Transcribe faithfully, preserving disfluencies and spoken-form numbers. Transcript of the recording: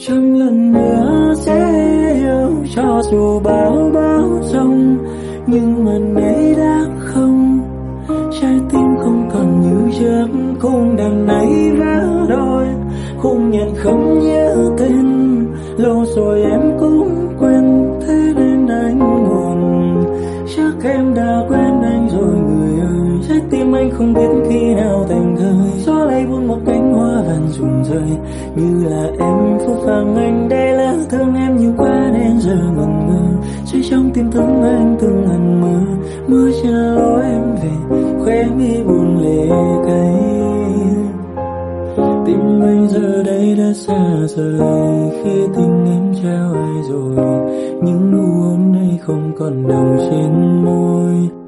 Chẳng lần nữa sẽ yêu cho dù bao bao dòng, nhưng mà nay đã không. Trái tim không còn như trước, khung đằng này vỡ đôi, khung nhận không nhớ tên. Lâu rồi em cũng quên, thế nên anh buồn. Chắc em đã quen anh rồi người ơi. Trái tim anh không biết khi nào thành thơi. Gió lay buông một cánh hoa vàng rụng rơi, như là em phút vàng anh đây lỡ thương em nhiều quá nên giờ ngần ngơ. Suy trong tim thương anh từng hằn mơ, mưa trên lối em về, khóe mi buồn lệ cay. Tim anh giờ đây đã xa rời, khi tình em trao ai rồi, những nụ hôn này không còn đọng trên môi.